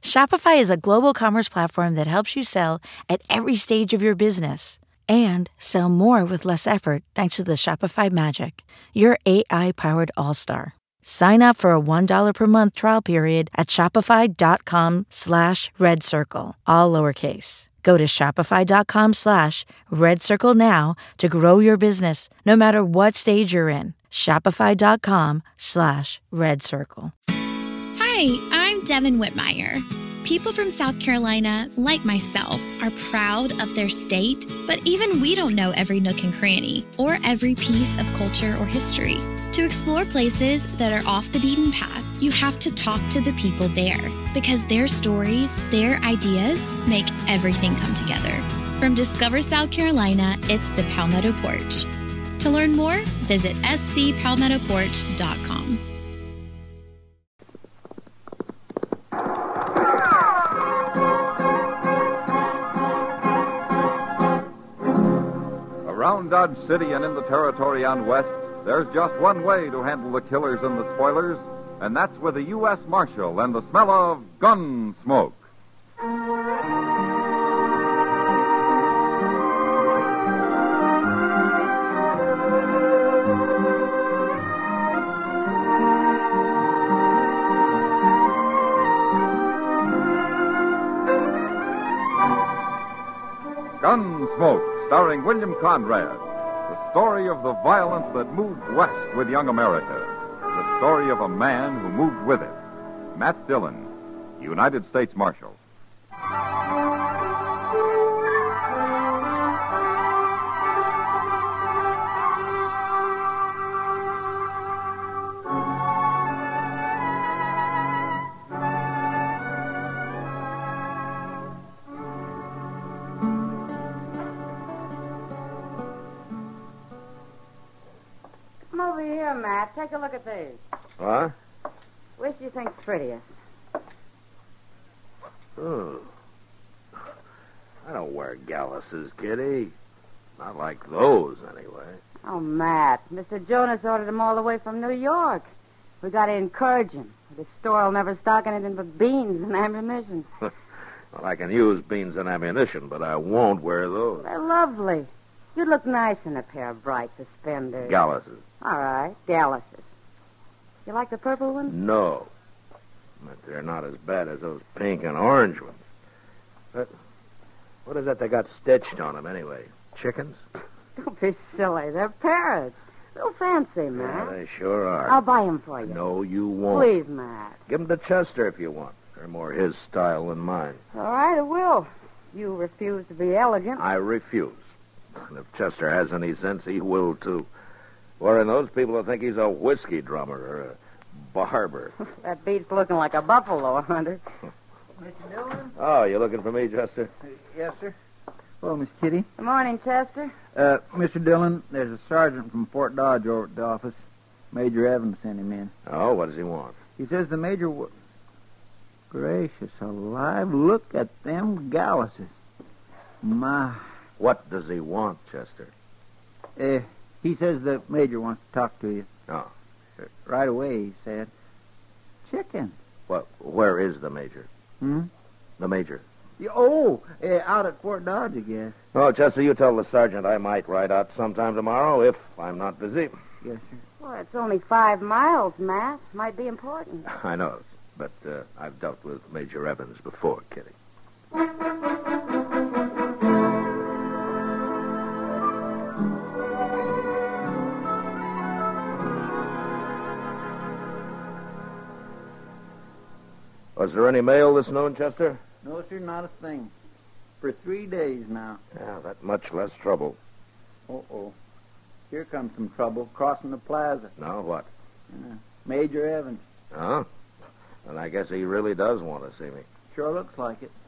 Shopify is a global commerce platform that helps you sell at every stage of your business and sell more with less effort thanks to the Shopify Magic, your AI-powered all-star. Sign up for a $1 per month trial period at shopify.com/redcircle, all lowercase. Go to shopify.com/redcircle now to grow your business, no matter what stage you're in. Shopify.com/redcircle. Hi, I'm Devin Whitmire. People from South Carolina, like myself, are proud of their state, but even we don't know every nook and cranny or every piece of culture or history. To explore places that are off the beaten path, you have to talk to the people there, because their stories, their ideas, make everything come together. From Discover South Carolina, it's the Palmetto Porch. To learn more, visit scpalmettoporch.com. Around Dodge City and in the territory on West, there's just one way to handle the killers and the spoilers, and that's with a U.S. Marshal and the smell of gun smoke. Gunsmoke, starring William Conrad. The story of the violence that moved west with young America. The story of a man who moved with it. Matt Dillon, United States Marshal. Come over here, Matt. Take a look at these. What? Which do you think's prettiest? Oh. I don't wear Galluses, Kitty. Not like those, anyway. Oh, Matt. Mr. Jonas ordered them all the way from New York. We got to encourage him. The store will never stock anything but beans and ammunition. Well, I can use beans and ammunition, but I won't wear those. They're lovely. You'd look nice in a pair of bright suspenders. Galluses. All right, Galluses. You like the purple ones? No. But they're not as bad as those pink and orange ones. But what is that they got stitched on them, anyway? Chickens? Don't be silly. They're parrots. Real fancy, Matt. Yeah, they sure are. I'll buy them for you. No, you won't. Please, Matt. Give them to Chester if you want. They're more his style than mine. All right, I will. You refuse to be elegant. I refuse. And if Chester has any sense, he will, too. Wearing those, people will think he's a whiskey drummer or a barber. That beats looking like a buffalo hunter. Mr. Dillon? Oh, you looking for me, Chester? Yes, sir. Hello, Miss Kitty. Good morning, Chester. Mr. Dillon, there's a sergeant from Fort Dodge over at the office. Major Evans sent him in. Oh, what does he want? He says the major... Gracious alive, look at them Galluses. My... What does he want, Chester? He says the major wants to talk to you. Oh. Right away, he said. Chicken. Well, where is the major? Hmm? The major. Out at Fort Dodge, I guess. Oh, Chester, you tell the sergeant I might ride out sometime tomorrow if I'm not busy. Yes, sir. Well, it's only 5 miles, Matt. Might be important. I know, but I've dealt with Major Evans before, Kitty. Was there any mail this noon, Chester? No, sir, not a thing. For 3 days now. Yeah, that much less trouble. Uh-oh. Here comes some trouble crossing the plaza. No, what? Major Evans. Huh? And I guess he really does want to see me. Sure looks like it.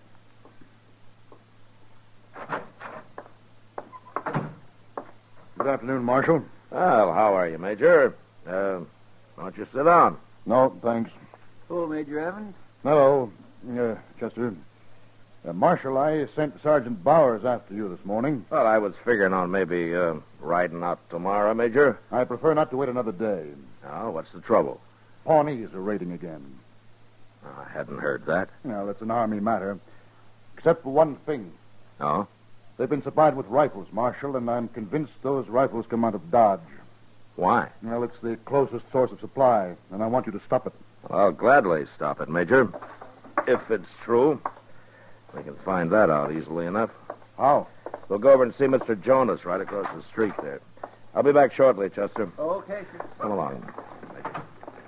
Good afternoon, Marshal. Well, how are you, Major? Why don't you sit down? No, thanks. Hello, Major Evans. Hello, Chester. Marshal, I sent Sergeant Bowers after you this morning. Well, I was figuring on maybe riding out tomorrow, Major. I prefer not to wait another day. Oh, what's the trouble? Pawnees are raiding again. I hadn't heard that. Well, it's an Army matter. Except for one thing. Oh? They've been supplied with rifles, Marshal, and I'm convinced those rifles come out of Dodge. Why? Well, it's the closest source of supply, and I want you to stop it. Well, I'll gladly stop it, Major. If it's true. We can find that out easily enough. How? We'll go over and see Mr. Jonas right across the street there. I'll be back shortly, Chester. Okay, sir. Come along, Major.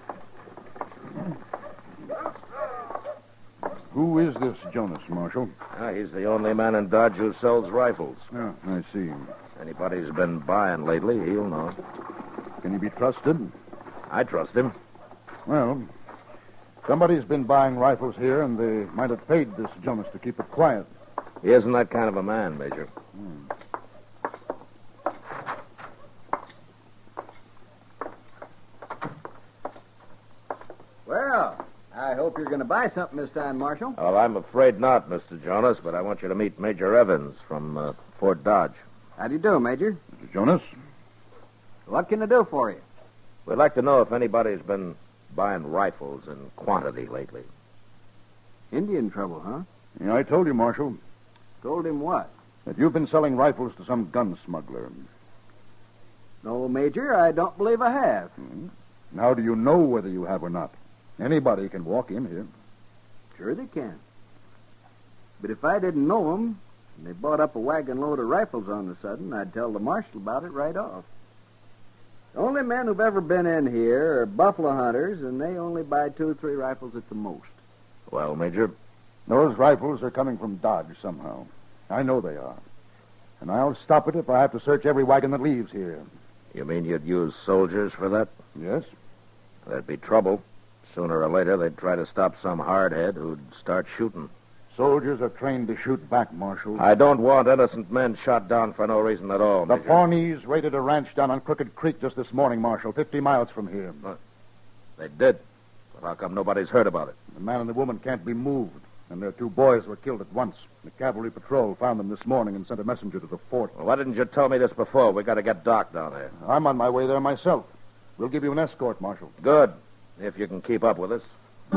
Who is this Jonas, Marshal? He's the only man in Dodge who sells rifles. Oh, I see. Anybody's been buying lately, he'll know. Can he be trusted? I trust him. Well, somebody's been buying rifles here, and they might have paid this Jonas to keep it quiet. He isn't that kind of a man, Major. Well, I hope you're going to buy something this time, Marshal. Well, I'm afraid not, Mr. Jonas, but I want you to meet Major Evans from Fort Dodge. How do you do, Major? Mr. Jonas? What can I do for you? We'd like to know if anybody's been buying rifles in quantity lately. Indian trouble, huh? Yeah, I told you, Marshal, Told him what? that you've been selling rifles to some gun smuggler. No, Major, I don't believe I have. How do you know whether you have or not? Anybody can walk in here. Sure they can. But if I didn't know them, and they bought up a wagon load of rifles on the sudden, I'd tell the marshal about it right off. The only men who've ever been in here are buffalo hunters, and they only buy 2 or 3 rifles at the most. Well, Major? Those rifles are coming from Dodge somehow. I know they are. And I'll stop it if I have to search every wagon that leaves here. You mean you'd use soldiers for that? Yes? There'd be trouble. Sooner or later, they'd try to stop some hardhead who'd start shooting. Soldiers are trained to shoot back, Marshal. I don't want innocent men shot down for no reason at all, The Major. Pawnees raided a ranch down on Crooked Creek just this morning, Marshal, 50 miles from here. They did. But how come nobody's heard about it? The man and the woman can't be moved, and their 2 boys were killed at once. The cavalry patrol found them this morning and sent a messenger to the fort. Well, why didn't you tell me this before? We got to get Doc down there. I'm on my way there myself. We'll give you an escort, Marshal. Good. If you can keep up with us.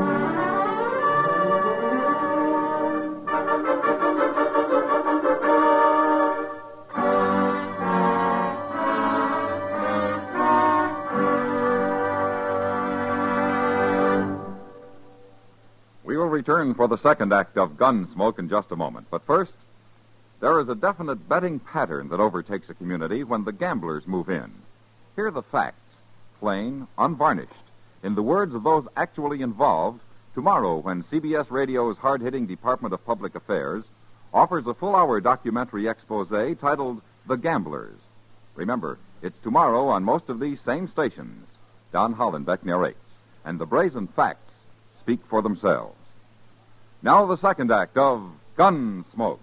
We will return for the second act of Gunsmoke in just a moment. But first, there is a definite betting pattern that overtakes a community when the gamblers move in. Here are the facts, plain, unvarnished, in the words of those actually involved, tomorrow when CBS Radio's hard-hitting Department of Public Affairs offers a full-hour documentary expose titled The Gamblers. Remember, it's tomorrow on most of these same stations. Don Hollenbeck narrates, and the brazen facts speak for themselves. Now the second act of Gunsmoke.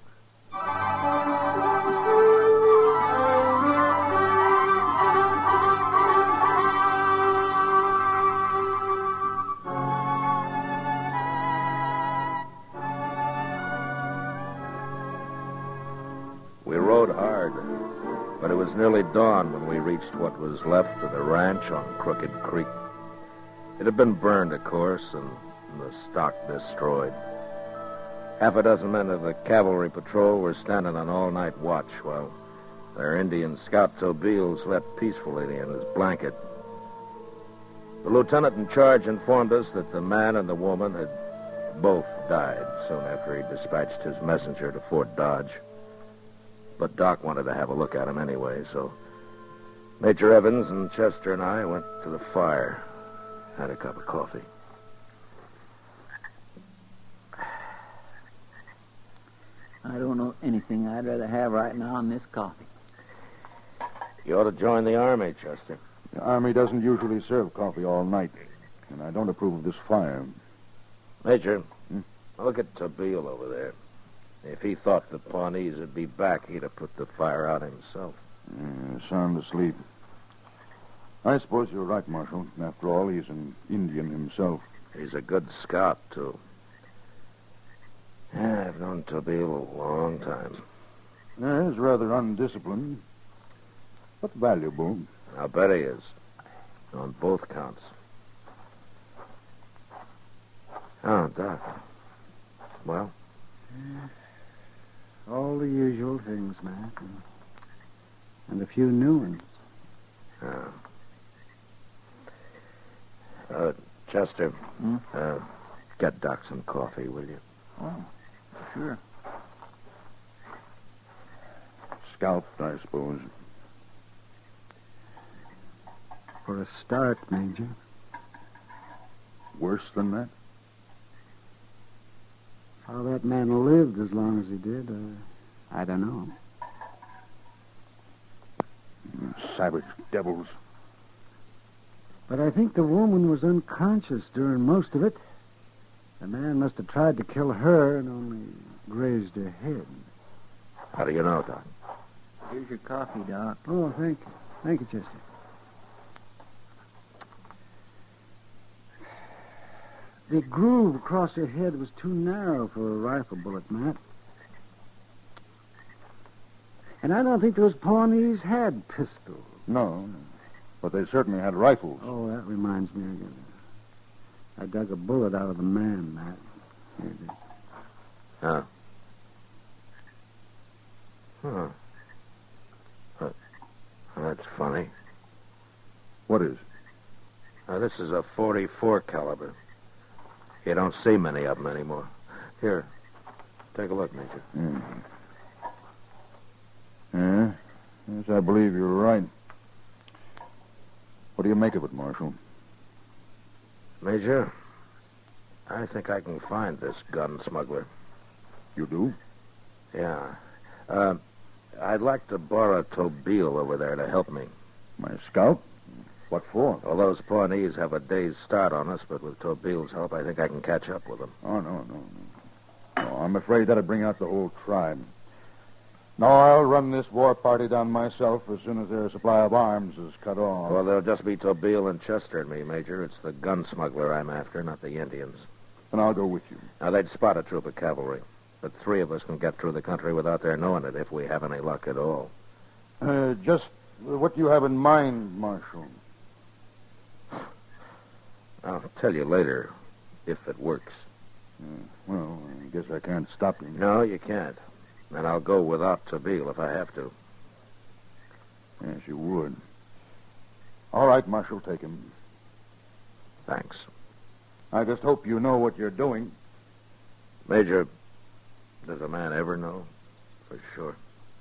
We rode hard, but it was nearly dawn when we reached what was left of the ranch on Crooked Creek. It had been burned, of course, and the stock destroyed. Half a dozen men of the cavalry patrol were standing on all-night watch while their Indian scout Tobeel slept peacefully in his blanket. The lieutenant in charge informed us that the man and the woman had both died soon after he dispatched his messenger to Fort Dodge. But Doc wanted to have a look at him anyway, so Major Evans and Chester and I went to the fire, had a cup of coffee. I don't know anything I'd rather have right now than this coffee. You ought to join the Army, Chester. The Army doesn't usually serve coffee all night, and I don't approve of this fire. Major, look at Tobeel over there. If he thought the Pawnees would be back, he'd have put the fire out himself. Sound asleep. I suppose you're right, Marshal. After all, he's an Indian himself. He's a good scout, too. Yeah, I've known Tobeel a long time. He's rather undisciplined, but valuable. I'll bet he is. On both counts. Oh, Doc. Well? All the usual things, Matt. And a few new ones. Chester, get Doc some coffee, will you? Oh, sure. Scalped, I suppose. For a start, Major. Worse than that? How that man lived as long as he did, I don't know. Savage devils. But I think the woman was unconscious during most of it. The man must have tried to kill her and only grazed her head. How do you know, Doc? Here's your coffee, Doc. Oh, thank you. Thank you, Chester. The groove across her head was too narrow for a rifle bullet, Matt. And I don't think those Pawnees had pistols. No, but they certainly had rifles. Oh, that reminds me again. I dug a bullet out of the man, Matt. Here it is. Huh. That's funny. What is? This is a .44 caliber. You don't see many of them anymore. Here, take a look, Major. Yeah, yes, I believe you're right. What do you make of it, Marshal? Major, I think I can find this gun smuggler. You do? Yeah. I'd like to borrow Tobeel over there to help me. My scout? What for? Well, those Pawnees have a day's start on us, but with Tobeel's help, I think I can catch up with them. Oh, no. No, I'm afraid that'd bring out the whole tribe. No, I'll run this war party down myself as soon as their supply of arms is cut off. Well, there'll just be Tobeel and Chester and me, Major. It's the gun smuggler I'm after, not the Indians. Then I'll go with you. Now, they'd spot a troop of cavalry, but 3 of us can get through the country without their knowing it if we have any luck at all. Just what you have in mind, Marshal. I'll tell you later if it works. Well, I guess I can't stop you. No, you can't. And I'll go without Tobeel if I have to. Yes, you would. All right, Marshal, take him. Thanks. I just hope you know what you're doing. Major, does a man ever know? For sure.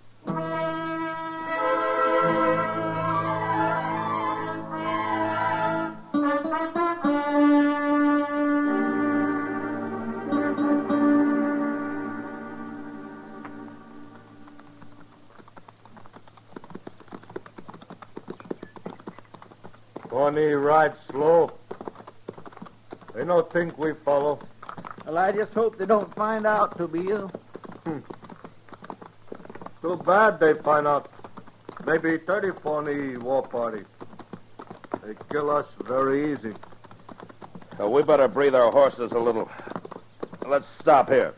Pawnee ride slow. They don't think we follow. Well, I just hope they don't find out, Tobeel. Too bad they find out. Maybe 30 Pawnee war party. They kill us very easy. We better breathe our horses a little. Let's stop here.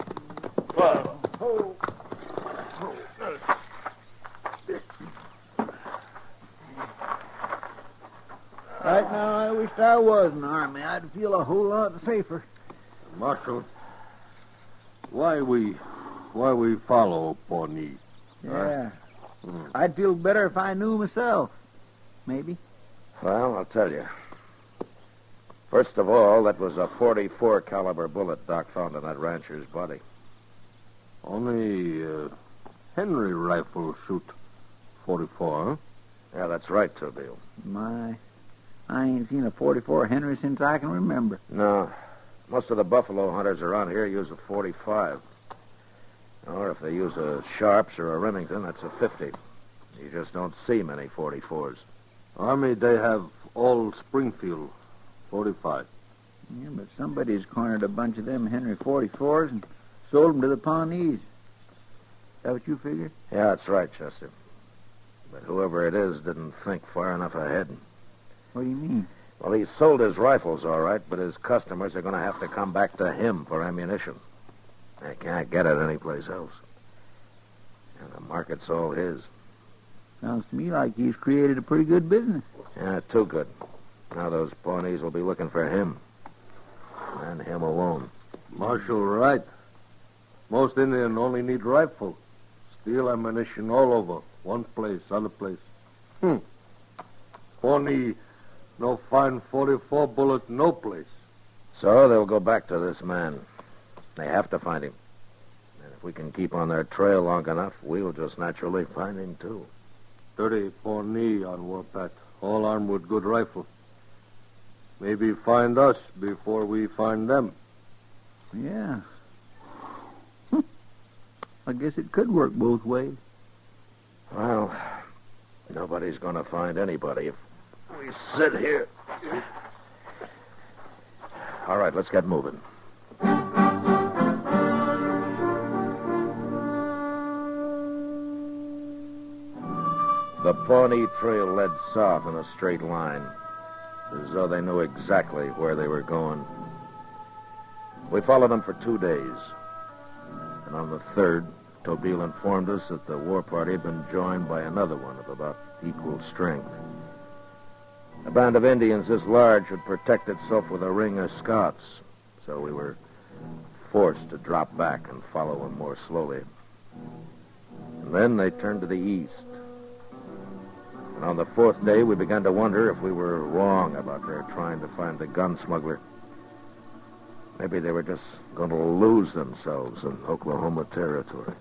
Right now, I wish I was in the Army. I'd feel a whole lot safer. Marshal, why we follow Pawnee? Yeah. I'd feel better if I knew myself. Maybe. Well, I'll tell you. First of all, that was a .44 caliber bullet Doc found in that rancher's body. Only Henry rifle shoot 44, huh? Yeah, that's right, Tobeel. I ain't seen a .44 Henry since I can remember. No. Most of the buffalo hunters around here use a .45. Or if they use a Sharps or a Remington, that's a .50. You just don't see many .44s. Army, they have all Springfield 45. Yeah, but somebody's cornered a bunch of them Henry .44s and sold them to the Pawnees. Is that what you figure? Yeah, that's right, Chester. But whoever it is didn't think far enough ahead. What do you mean? Well, he sold his rifles, all right, but his customers are going to have to come back to him for ammunition. They can't get it anyplace else. And the market's all his. Sounds to me like he's created a pretty good business. Yeah, too good. Now those Pawnees will be looking for him. And him alone. Marshal, right. Most Indian only need rifle. Steel ammunition all over. One place, other place. Pawnee, no fine 44 bullet, no place. So they'll go back to this man. They have to find him. And if we can keep on their trail long enough, we'll just naturally find him, too. 30 Pawnee on Warpath, all armed with good rifle. Maybe find us before we find them. Yeah. I guess it could work both ways. Well, nobody's going to find anybody if we sit here. All right, let's get moving. The Pawnee Trail led south in a straight line, as though they knew exactly where they were going. We followed them for 2 days. And on the third, Tobeel informed us that the war party had been joined by another one of about equal strength. A band of Indians this large would protect itself with a ring of Scots, so we were forced to drop back and follow them more slowly. And then they turned to the east. And on the fourth day, we began to wonder if we were wrong about their trying to find the gun smuggler. Maybe they were just going to lose themselves in Oklahoma territory.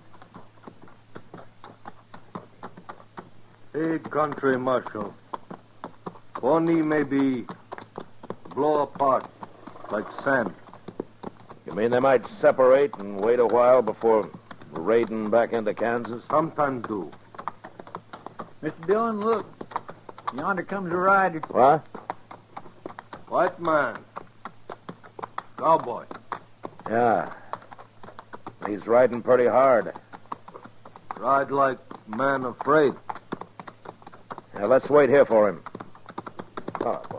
Hey, country marshal. Pawnee maybe blow apart like sand. You mean they might separate and wait a while before raiding back into Kansas? Sometimes do. Mr. Dillon, look. Yonder comes a rider. What? White man. Cowboy. Yeah. He's riding pretty hard. Ride like man afraid. Yeah, let's wait here for him. Oh, boy.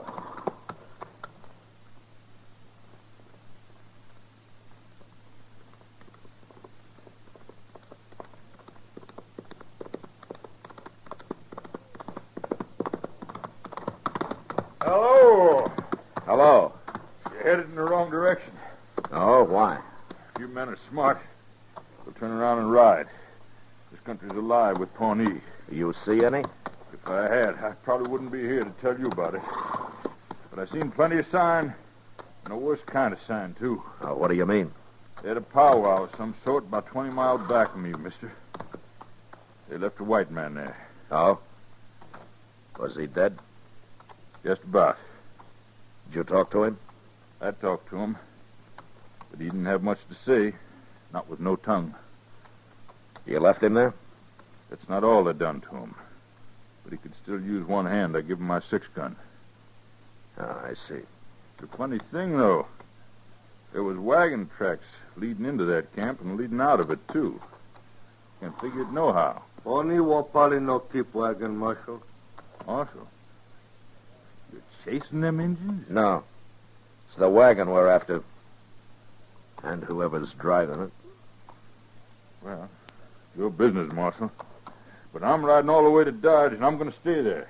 Hello. Hello. You're headed in the wrong direction. Oh, why? If you men are smart, we'll turn around and ride. This country's alive with Pawnee. You see any? If I had, I probably wouldn't be here to tell you about it. But I've seen plenty of sign, and a worse kind of sign, too. What do you mean? They had a powwow of some sort about 20 miles back from you, mister. They left a white man there. Oh? Was he dead? Just about. Did you talk to him? I talked to him, but he didn't have much to say, not with no tongue. You left him there? That's not all they done to him. But he could still use one hand. I give him my 6-gun. Oh, I see. The funny thing, though, there was wagon tracks leading into that camp and leading out of it, too. Can't figure it no how. Pawnee will probably no keep wagon, Marshal. Marshal, you're chasing them Indians? No. It's the wagon we're after. And whoever's driving it. Well, your business, Marshal. But I'm riding all the way to Dodge, and I'm going to stay there.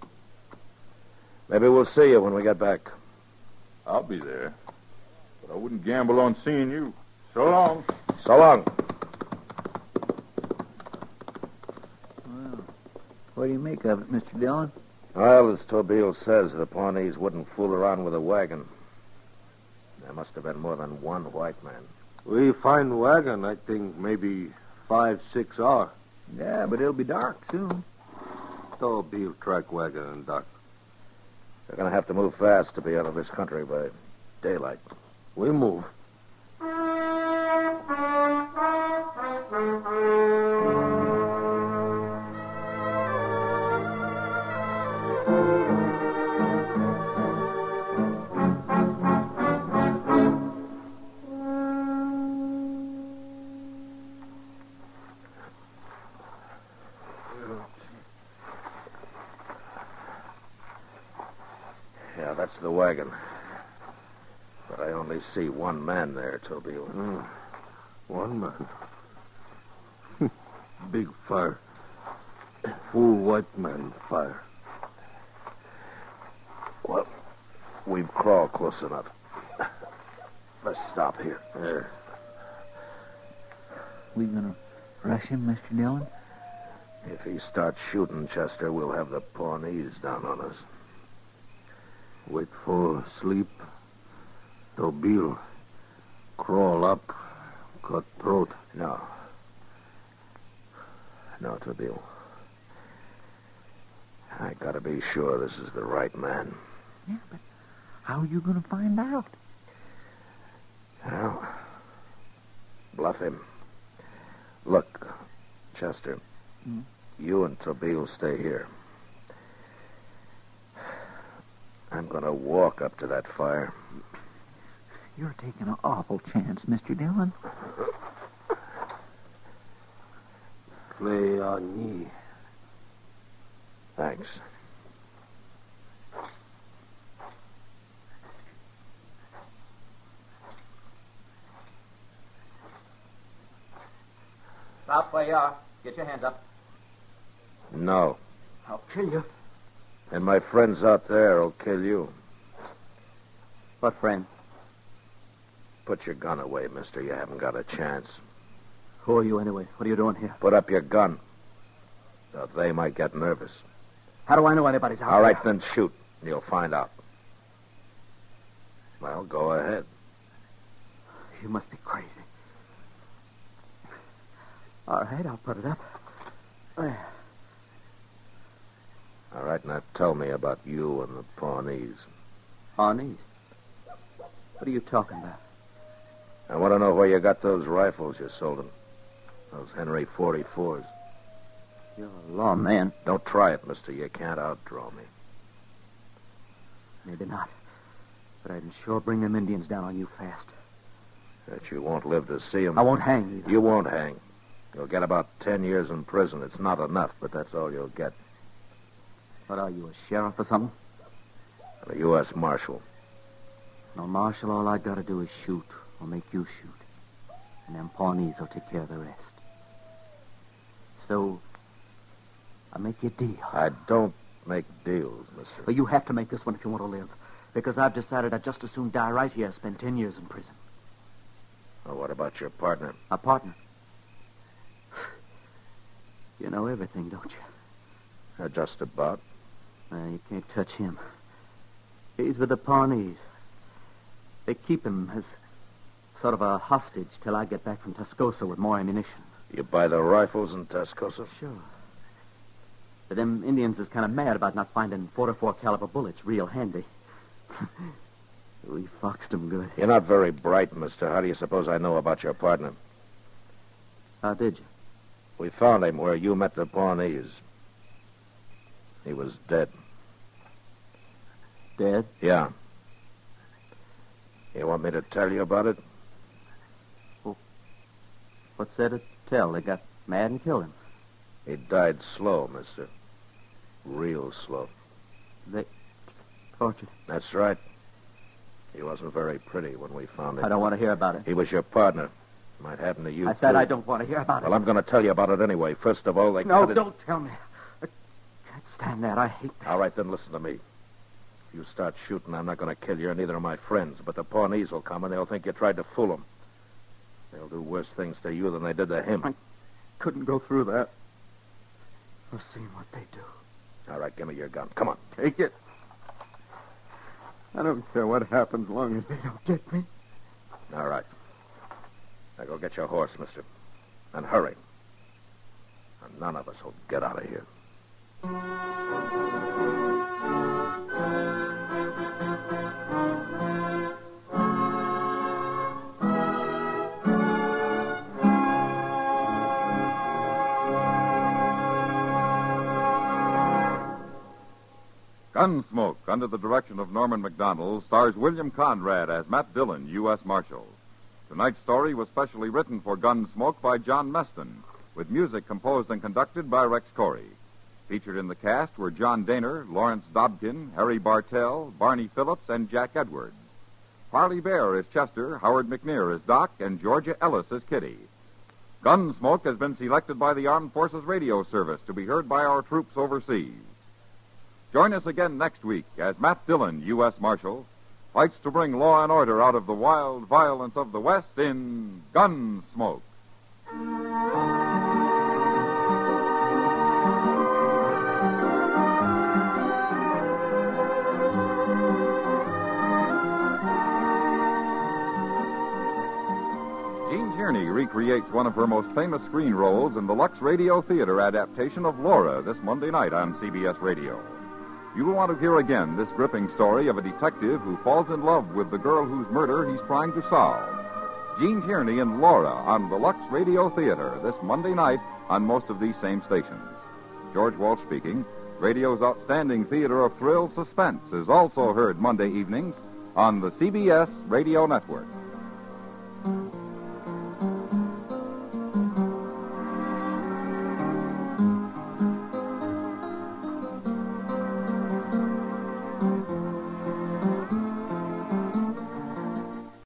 Maybe we'll see you when we get back. I'll be there. But I wouldn't gamble on seeing you. So long. So long. Well, what do you make of it, Mr. Dillon? Well, as Tobeel says, the Pawnees wouldn't fool around with a wagon. There must have been more than one white man. We find wagon, I think, maybe 5, 6 hours. Yeah, but it'll be dark soon. Tobeel track wagon and duck. They're going to have to move fast to be out of this country by daylight. We move. Yeah, that's the wagon. But I only see one man there, Tobeel. One man. Big fire. Full white man fire. Well, we've crawled close enough. Let's stop here. We gonna rush him, Mr. Dillon? If he starts shooting, Chester, we'll have the Pawnees down on us. Wait for sleep. Tobil. Crawl up. Cut throat. No. No, Tobil. I gotta be sure this is the right man. Yeah, but how are you gonna find out? Well, bluff him. Look, Chester, you and Tobil stay here. I'm gonna walk up to that fire. You're taking an awful chance, Mr. Dillon. Play on me. Thanks. Stop where you are. Get your hands up. No. I'll kill you. And my friends out there will kill you. What friend? Put your gun away, mister. You haven't got a chance. Who are you anyway? What are you doing here? Put up your gun. Now, they might get nervous. How do I know anybody's out All there? right, then shoot. You'll find out. Well, go ahead. You must be crazy. All right, I'll put it up. There. All right, now tell me about you and the Pawnees. Pawnees? What are you talking about? I want to know where you got those rifles you sold them. Those Henry 44s. You're a lawman. Don't try it, mister. You can't outdraw me. Maybe not. But I'd sure bring them Indians down on you fast. That you won't live to see them. I won't hang either. You won't hang. You'll get about 10 years in prison. It's not enough, but that's all you'll get. What are you, a sheriff or something? A U.S. Marshal. No, Marshal, all I gotta do is shoot, or make you shoot. And them Pawnees will take care of the rest. So, I make you a deal. I don't make deals, mister. But you have to make this one if you want to live. Because I've decided I'd just as soon die right here as spend 10 years in prison. Well, what about your partner? A partner? You know everything, don't you? Just about. You can't touch him. He's with the Pawnees. They keep him as sort of a hostage till I get back from Tascosa with more ammunition. You buy the rifles in Tascosa? Sure. But them Indians is kind of mad about not finding 44 caliber bullets real handy. We foxed them good. You're not very bright, mister. How do you suppose I know about your partner? How did you? We found him where you met the Pawnees. He was dead. Dead? Yeah. You want me to tell you about it? Well, what's there to tell? They got mad and killed him. He died slow, mister. Real slow. They tortured him. That's right. He wasn't very pretty when we found him. I don't want to hear about it. He was your partner. Might happen to you, I said too. I don't want to hear about it. Well, I'm going to tell you about it anyway. First of all, they No, cut it... don't tell me. I can't stand that. I hate that. All right, then listen to me. If you start shooting, I'm not going to kill you or neither of my friends. But the Pawnees will come and they'll think you tried to fool them. They'll do worse things to you than they did to him. I couldn't go through that. I've seen what they do. All right, give me your gun. Come on. Take it. I don't care what happens as long as they don't get me. All right. Now go get your horse, mister. And hurry. And none of us will get out of here. Gunsmoke, under the direction of Norman MacDonald, stars William Conrad as Matt Dillon, U.S. Marshal. Tonight's story was specially written for Gunsmoke by John Meston, with music composed and conducted by Rex Corey. Featured in the cast were John Daner, Lawrence Dobkin, Harry Bartell, Barney Phillips, and Jack Edwards. Parley Bear is Chester, Howard McNear is Doc, and Georgia Ellis is Kitty. Gunsmoke has been selected by the Armed Forces Radio Service to be heard by our troops overseas. Join us again next week as Matt Dillon, U.S. Marshal, fights to bring law and order out of the wild violence of the West in Gunsmoke. Jean Tierney recreates one of her most famous screen roles in the Lux Radio Theater adaptation of Laura this Monday night on CBS Radio. You will want to hear again this gripping story of a detective who falls in love with the girl whose murder he's trying to solve. Jean Tierney and Laura on the Lux Radio Theater this Monday night on most of these same stations. George Walsh speaking. Radio's outstanding theater of thrill suspense is also heard Monday evenings on the CBS Radio Network.